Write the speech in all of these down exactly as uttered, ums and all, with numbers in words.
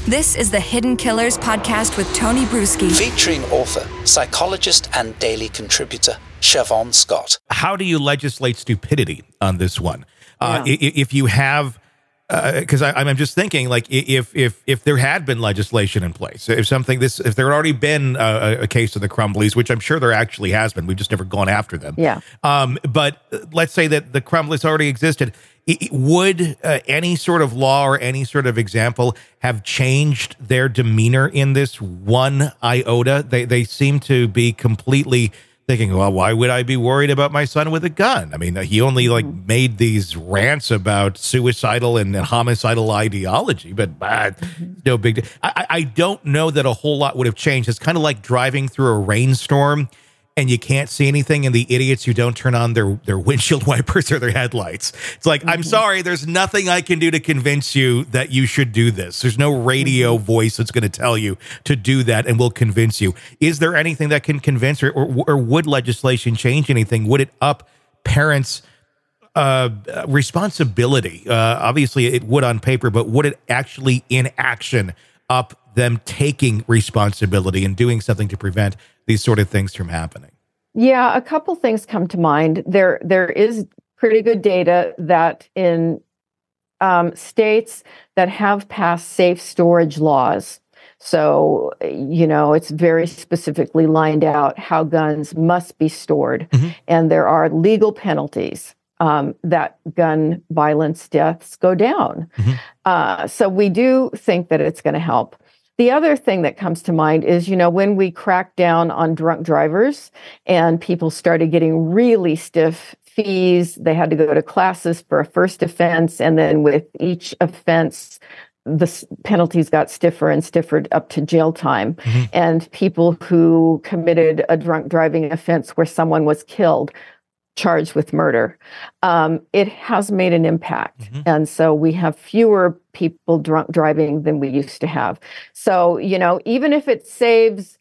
This is the Hidden Killers podcast with Tony Brueski. Featuring author, psychologist, and daily contributor, Siobhan Scott. How do you legislate stupidity on this one? Uh, Yeah. i- If you have, because I I'm just thinking, like, i- if if if there had been legislation in place, if something this, if there had already been a, a case of the Crumblies, which I'm sure there actually has been, we've just never gone after them. Yeah. Um. But let's say that the Crumblies already existed. I- I- Would uh, any sort of law or any sort of example have changed their demeanor in this one iota? They they seem to be completely thinking, well, why would I be worried about my son with a gun? I mean, he only like made these rants about suicidal and homicidal ideology, but uh, no big deal. I, I I don't know that a whole lot would have changed. It's kind of like driving through a rainstorm and you can't see anything, and the idiots who don't turn on their, their windshield wipers or their headlights. It's like, I'm sorry, there's nothing I can do to convince you that you should do this. There's no radio voice that's going to tell you to do that and will convince you. Is there anything that can convince, or, or, or would legislation change anything? Would it up parents' uh, responsibility? Uh, obviously, it would on paper, but would it actually in action up them taking responsibility and doing something to prevent these sort of things from happening? Yeah, a couple things come to mind. There, there is pretty good data that in um, states that have passed safe storage laws, so, you know, it's very specifically lined out how guns must be stored, Mm-hmm. and there are legal penalties um, that gun violence deaths go down. Mm-hmm. Uh, so we do think that it's going to help. The other thing that comes to mind is, you know, when we cracked down on drunk drivers and people started getting really stiff fees, they had to go to classes for a first offense. And then with each offense, the s- penalties got stiffer and stiffer up to jail time. Mm-hmm. And people who committed a drunk driving offense where someone was killed, charged with murder, um, it has made an impact. Mm-hmm. And so we have fewer people drunk driving than we used to have. So, you know, even if it saves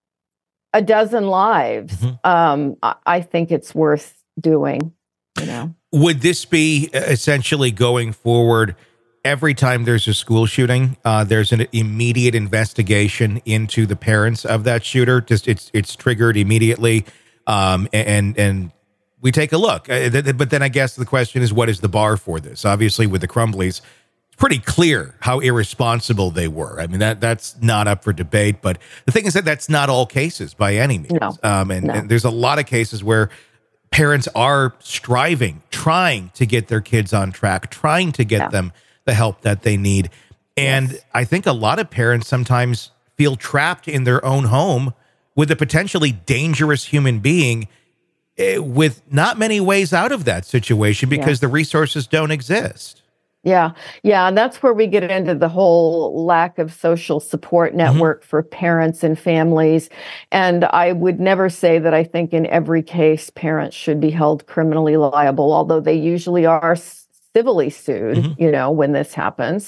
a dozen lives, Mhm. um, I, I think it's worth doing, you know. Would this be essentially going forward? Every time there's a school shooting, uh, there's an immediate investigation into the parents of that shooter. Just it's it's triggered immediately, um, and and we take a look. Uh, th- th- but then I guess the question is, what is the bar for this? Obviously, with the Crumblies, it's pretty clear how irresponsible they were. I mean, that that's not up for debate. But the thing is that that's not all cases by any means. No. Um, and, No. and there's a lot of cases where parents are striving, trying to get their kids on track, trying to get Yeah. them the help that they need. And Yes. I think a lot of parents sometimes feel trapped in their own home with a potentially dangerous human being, eh, with not many ways out of that situation because Yeah. the resources don't exist. Yeah, yeah, and that's where we get into the whole lack of social support network for parents and families. And I would never say that I think in every case parents should be held criminally liable, although they usually are civilly sued, Mhm. you know, when this happens.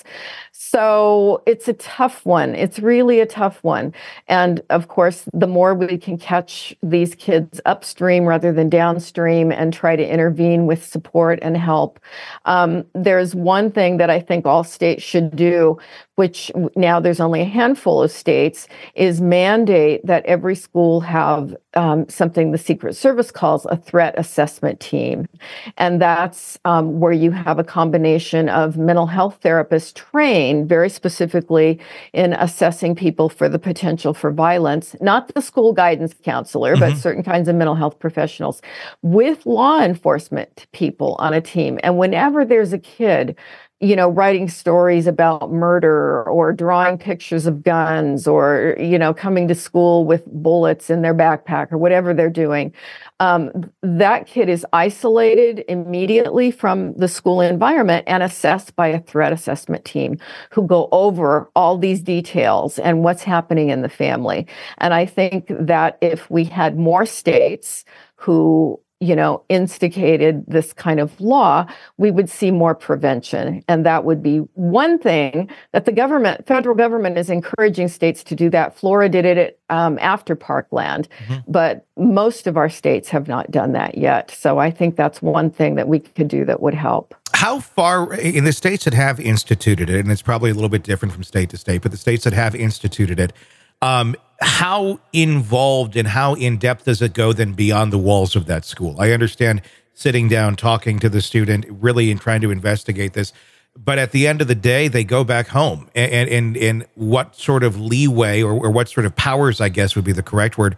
So it's a tough one. It's really a tough one. And of course, the more we can catch these kids upstream rather than downstream and try to intervene with support and help. Um, there's one thing that I think all states should do, which now there's only a handful of states, is mandate that every school have um, something the Secret Service calls a threat assessment team. And that's um, where you have a combination of mental health therapists trained very specifically in assessing people for the potential for violence, not the school guidance counselor, but certain kinds of mental health professionals, with law enforcement people on a team. And whenever there's a kid, you know, writing stories about murder or drawing pictures of guns or, you know, coming to school with bullets in their backpack or whatever they're doing, um, that kid is isolated immediately from the school environment and assessed by a threat assessment team who go over all these details and what's happening in the family. And I think that if we had more states who, you know, instigated this kind of law, we would see more prevention. And that would be one thing that the government, federal government is encouraging states to do that. Florida did it um, after Parkland, Mhm. but most of our states have not done that yet. So I think that's one thing that we could do that would help. How far in the states that have instituted it, and it's probably a little bit different from state to state, but the states that have instituted it, um, how involved and how in depth does it go then beyond the walls of that school? I understand sitting down, talking to the student, really and trying to investigate this. But at the end of the day, they go back home. And and, and what sort of leeway or, or what sort of powers, I guess would be the correct word,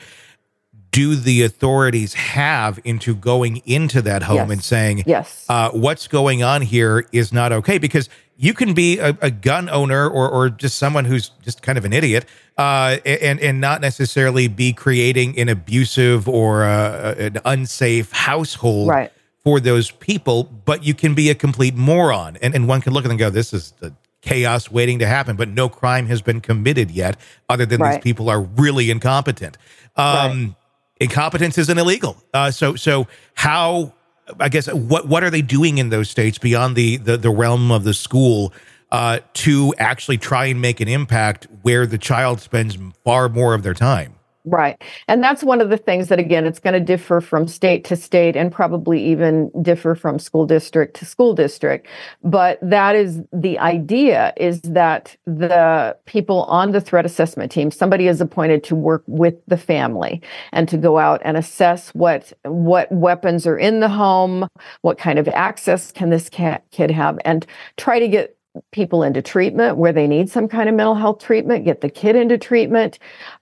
do the authorities have into going into that home Yes. and saying, Yes. uh, what's going on here is not okay? Because you can be a, a gun owner or, or just someone who's just kind of an idiot uh, and, and not necessarily be creating an abusive or uh, an unsafe household Right. for those people, but you can be a complete moron. And, and one can look at them and go, this is the chaos waiting to happen, but no crime has been committed yet, other than Right. these people are really incompetent. Um, Right. Incompetence isn't illegal. Uh, so, so how, I guess, what, what are they doing in those states beyond the, the, the realm of the school uh, to actually try and make an impact where the child spends far more of their time? Right. And that's one of the things that, again, it's going to differ from state to state and probably even differ from school district to school district. But that is the idea, is that the people on the threat assessment team, somebody is appointed to work with the family and to go out and assess what what weapons are in the home, what kind of access can this cat, kid have, and try to get people into treatment where they need some kind of mental health treatment, get the kid into treatment,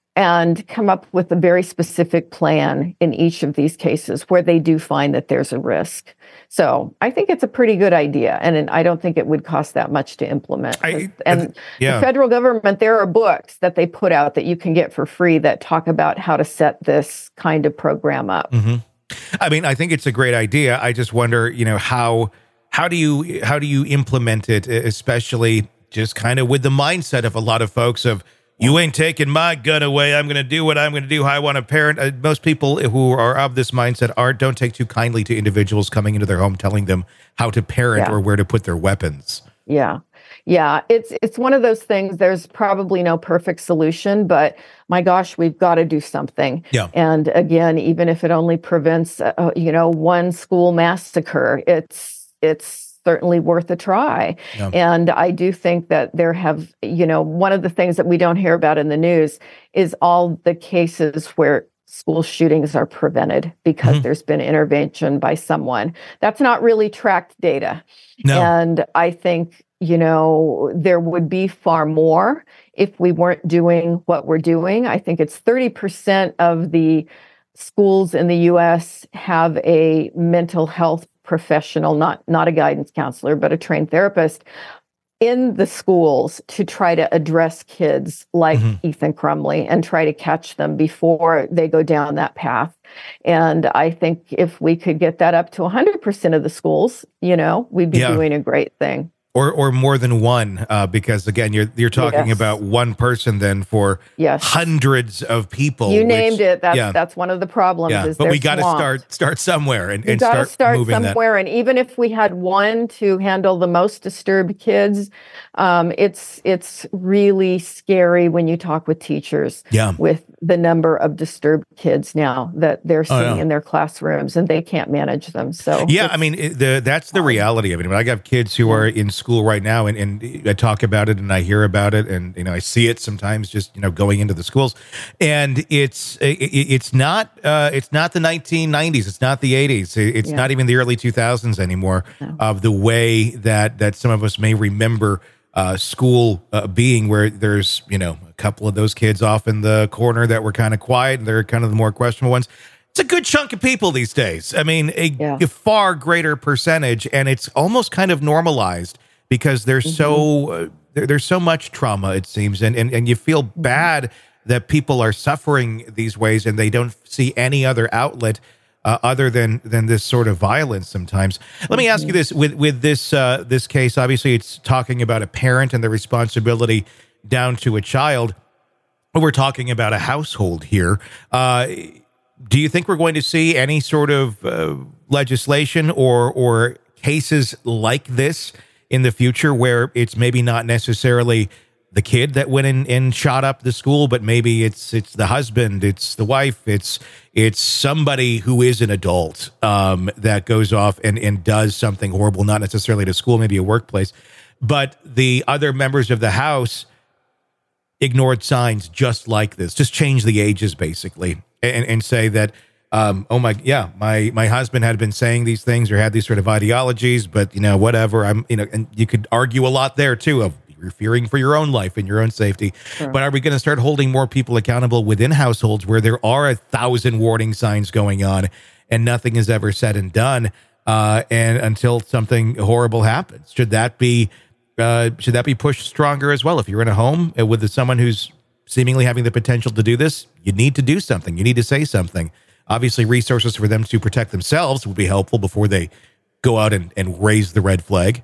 and come up with a very specific plan in each of these cases where they do find that there's a risk. So I think it's a pretty good idea, and I don't think it would cost that much to implement. I- and yeah. the federal government, there are books that they put out that you can get for free that talk about how to set this kind of program up. Mm-hmm. I mean, I think it's a great idea. I just wonder, you know, how how do you how do you implement it, especially just kind of with the mindset of a lot of folks of, you ain't taking my gun away. I'm going to do what I'm going to do, how I want to parent. Uh, most people who are of this mindset aren't, don't take too kindly to individuals coming into their home telling them how to parent Yeah. or where to put their weapons. Yeah. Yeah. It's it's one of those things. There's probably no perfect solution, but my gosh, we've got to do something. Yeah. And again, even if it only prevents, uh, you know, one school massacre, it's it's certainly worth a try. Yeah. And I do think that there have, you know, one of the things that we don't hear about in the news is all the cases where school shootings are prevented because Mhm. there's been intervention by someone. That's not really tracked data. No. And I think, you know, there would be far more if we weren't doing what we're doing. I think it's thirty percent of the schools in the U S have a mental health professional, not, not a guidance counselor, but a trained therapist in the schools to try to address kids like Mhm. Ethan Crumley and try to catch them before they go down that path. And I think if we could get that up to one hundred percent of the schools, you know, we'd be Yeah. doing a great thing. Or or more than one, uh, because again, you're you're talking Yes. about one person then for Yes. hundreds of people. You which- named it. That's yeah, that's one of the problems. yeah. Is But we got to start start somewhere and, You and got to start, start moving somewhere, and even if we had one to handle the most disturbed kids, um, it's it's really scary when you talk with teachers. Yeah. With the number of disturbed kids now that they're Oh, sitting yeah. in their classrooms and they can't manage them. So Yeah, it's- I mean, it, the, that's the reality of it. I mean, I got kids who are in school right now, and, and I talk about it, and I hear about it, and you know, I see it sometimes, just you know, going into the schools, and it's it, it's not uh, it's not the nineteen nineties, it's not the eighties, it's Yeah. not even the early two thousands anymore. No. Of the way that that some of us may remember uh, school uh, being, where there's you know a couple of those kids off in the corner that were kind of quiet, and they're kind of the more questionable ones. It's a good chunk of people these days. I mean, a, Yeah. a far greater percentage, and it's almost kind of normalized because there's Mm-hmm. so uh, there, there's so much trauma, it seems, and and and you feel Mm-hmm. bad that people are suffering these ways and they don't see any other outlet uh, other than than this sort of violence. Sometimes, let me ask you this: with with this uh, this case, obviously, it's talking about a parent and the responsibility down to a child. We're talking about a household here. Uh, Do you think we're going to see any sort of uh, legislation or or cases like this in the future, where it's maybe not necessarily the kid that went in and shot up the school, but maybe it's it's the husband, it's the wife, it's it's somebody who is an adult um, that goes off and, and does something horrible, not necessarily at a school, maybe a workplace, but the other members of the house ignored signs just like this. Just change the ages, basically, and, and say that, um, oh my, yeah, my my husband had been saying these things or had these sort of ideologies, but you know, whatever. I'm, you know, and you could argue a lot there too of you're fearing for your own life and your own safety. Sure. But are we going to start holding more people accountable within households where there are a thousand warning signs going on and nothing is ever said and done, uh, and until something horrible happens? Should that be Uh, should that be pushed stronger as well? If you're in a home with someone who's seemingly having the potential to do this, you need to do something. You need to say something. Obviously, resources for them to protect themselves would be helpful before they go out and, and raise the red flag.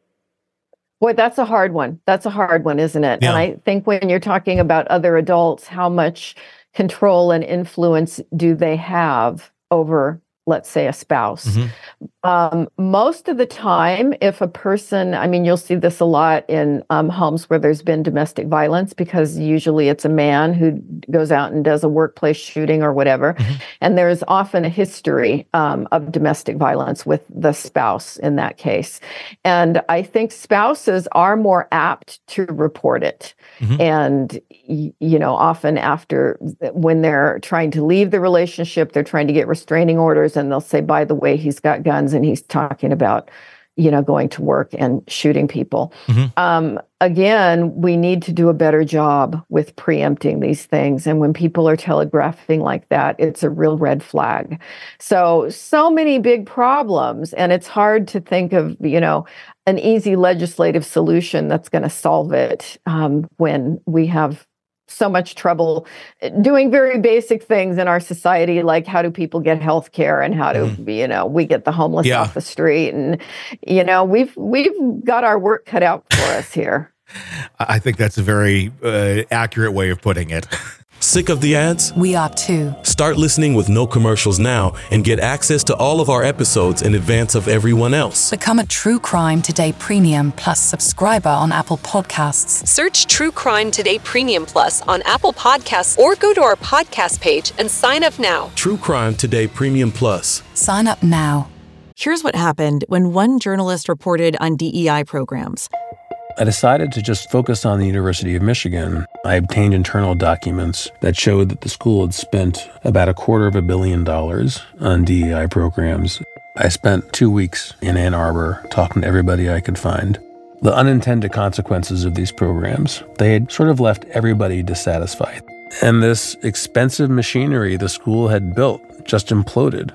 Boy, that's a hard one. That's a hard one, isn't it? Yeah. And I think when you're talking about other adults, how much control and influence do they have over, let's say, a spouse? Mm-hmm. Um, most of the time, if a person, I mean, you'll see this a lot in um, homes where there's been domestic violence, because usually it's a man who goes out and does a workplace shooting or whatever. Mm-hmm. And there's often a history um, of domestic violence with the spouse in that case. And I think spouses are more apt to report it. Mm-hmm. And, you know, often after, when they're trying to leave the relationship, they're trying to get restraining orders, and they'll say, by the way, he's got guns and he's talking about, you know, going to work and shooting people. Mm-hmm. Um, again, we need to do a better job with preempting these things. And when people are telegraphing like that, it's a real red flag. So, so many big problems. And it's hard to think of, you know, an easy legislative solution that's going to solve it um, when we have so much trouble doing very basic things in our society, like how do people get health care and how do, mm. you know, we get the homeless yeah. off the street. And, you know, we've we've got our work cut out for us here. I think that's a very uh, accurate way of putting it. Sick of the ads? We are too. Start listening with no commercials now and get access to all of our episodes in advance of everyone else. Become a True Crime Today Premium Plus subscriber on Apple Podcasts. Search True Crime Today Premium Plus on Apple Podcasts or go to our podcast page and sign up now. True Crime Today Premium Plus. Sign up now. Here's what happened when one journalist reported on D E I programs. I decided to just focus on the University of Michigan. I obtained internal documents that showed that the school had spent about a quarter of a billion dollars on D E I programs. I spent two weeks in Ann Arbor talking to everybody I could find. The unintended consequences of these programs, they had sort of left everybody dissatisfied. And this expensive machinery the school had built just imploded.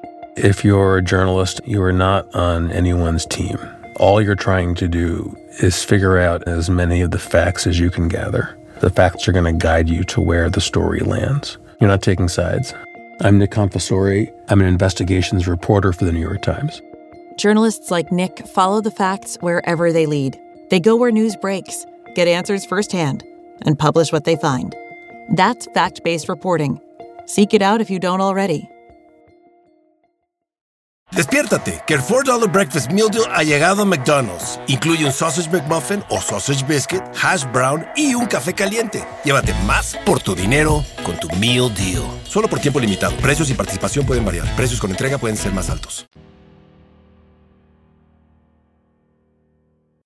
If you're a journalist, you are not on anyone's team. All you're trying to do is figure out as many of the facts as you can gather. The facts are going to guide you to where the story lands. You're not taking sides. I'm Nick Confessori. I'm an investigations reporter for the New York Times. Journalists like Nick follow the facts wherever they lead. They go where news breaks, get answers firsthand, and publish what they find. That's fact-based reporting. Seek it out if you don't already. Despiértate, que el four dollar Breakfast Meal Deal ha llegado a McDonald's. Incluye un Sausage McMuffin o Sausage Biscuit, Hash Brown y un café caliente. Llévate más por tu dinero con tu Meal Deal. Solo por tiempo limitado. Precios y participación pueden variar. Precios con entrega pueden ser más altos.